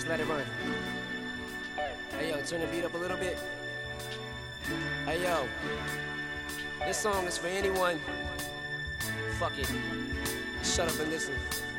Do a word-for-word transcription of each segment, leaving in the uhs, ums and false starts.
Just let it run. Hey yo, turn the beat up a little bit. Hey yo, this song is for anyone. Fuck it. Shut up and listen.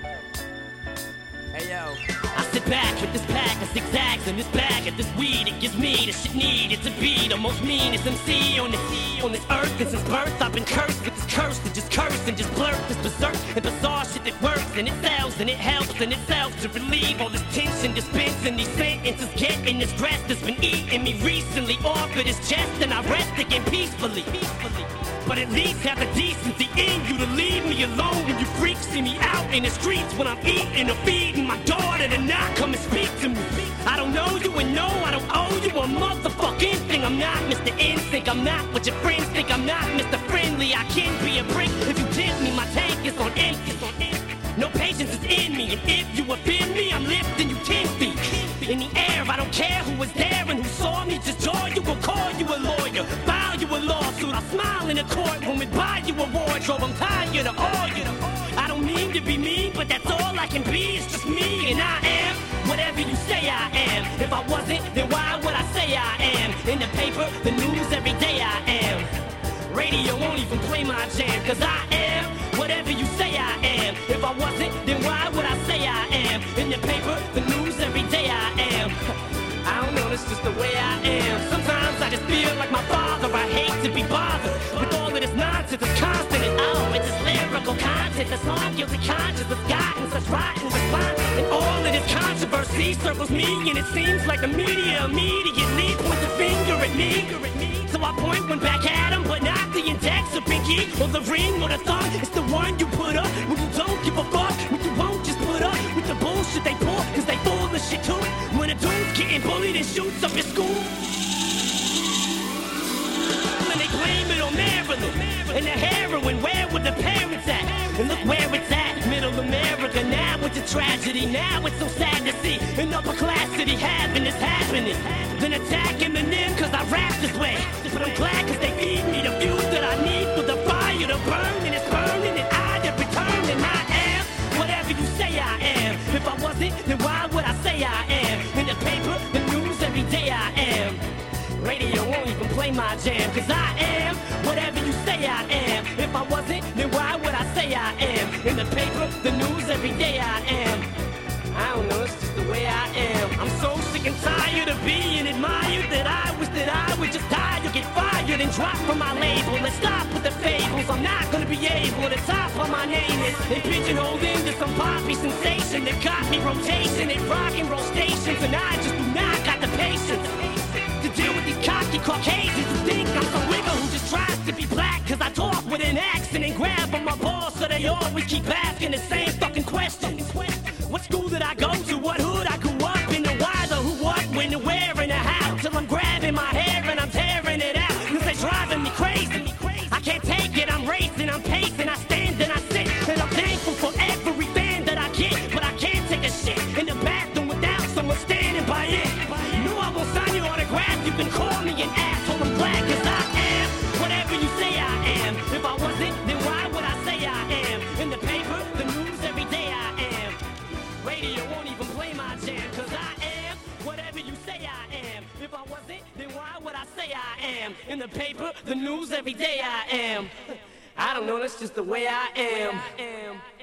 Hey yo. I sit back with this pack of zigzags and this bag of this weed. It gives me the shit needed to be the most meanest M C on this on this earth. And since birth I've been cursed with this curse to just curse and just blurt this berserk and bizarre shit that works and it sells and it helps and it sells to relieve all this tension dispensing these sentences, getting this stress that's been eating me recently off of this chest, and I rest again peacefully. peacefully. But at least have the decency in you to leave me alone when you freaks see me out in the streets when I'm eating or feeding my daughter to not come and speak to me. I don't know you and no, I don't owe you a motherfucking thing. I'm not Mister Instinct, I'm not what your friends think. I'm not Mister Friendly, I can be a prick. If you tempt me, my tank is on empty. No patience is in me, and if you offend me, I'm lifting you ten feet in the air. I don't care who was there and who saw me, just joy. You will call you a lawyer, file you a lawsuit. I'll smile in a courtroom and buy you a wardrobe. I'm tired of all you. I don't mean to be mean, but that's all I can be. It's just me, and I am whatever you say I am. If I wasn't, then why would I say I am? In the paper, the news, every day I am. Radio won't even play my jam, cause I am whatever you say I am. If I wasn't, then why would I say I am? In the paper, the news, every day I am. I don't know, it's just the way I am. Sometimes I just feel like my father. I hate to be bothered with all of this nonsense. It's constant and oh, it's this lyrical content. This long guilty conscience has gotten such rotten response. And all of this controversy circles me, and it seems like the media immediately points a finger at me. So I point one back at him, but not the index or pinky or the ring or the thumb. It's the one you put up when you don't give a fuck, when you won't just put up with the bullshit they pull, cause they full of shit too. When a dude's getting bullied and shoots up his school, and they blame it on Maryland and the heroin. Where were the parents at? And look where it's at, middle America. Now it's a tragedy, now it's so sad to see an upper class city having this happening. Then attacking the nim cause I rap this way. But I'm glad cause they feed me the fuel that I need for the fire to burn. And it's burning and I to return. And I am whatever you say I am. If I wasn't, then why would I say I am? In the paper, the news, every day I am. Radio won't even play my jam, cause I am whatever you say I am. If I wasn't, then why would I say I am? In the paper, the news, every day I am. I don't know, it's just the way I am. I'm so sick and tired of being admired that I wish that I would just die or get fired and drop from my label. Let's stop with the fables. I'm not gonna be able to top on my name is and pigeonholed into some poppy sensation that got me rotation at rock and roll stations, and I just do not got the patience to deal with these cocky Caucasians who think I'm some wigger who just tries to be black cause I talk with an accent and grab on my balls, so they always keep asking the same fucking questions. What school did I go to? What hood I grew up in? The why, the who, what, when, the where, and the how. Till I'm grabbing my hair and I'm tearing it out cause they driving me crazy. I can't take it, I'm racing, I'm pacing, I stand and I sit, and I'm thankful for every fan that I get. But I can't take a shit in the bathroom without someone standing by it. No, I won't sign your autograph, you can call me an asshole. I'm glad cause I am whatever you say I am. If I wasn't, then why would I say I am? In the paper, the news, every day I am. Radio won't even play my jam, cause I am whatever you say I am. If I wasn't, then why would I say I am? In the paper, the news, every day I am. I don't know, that's just the way I am.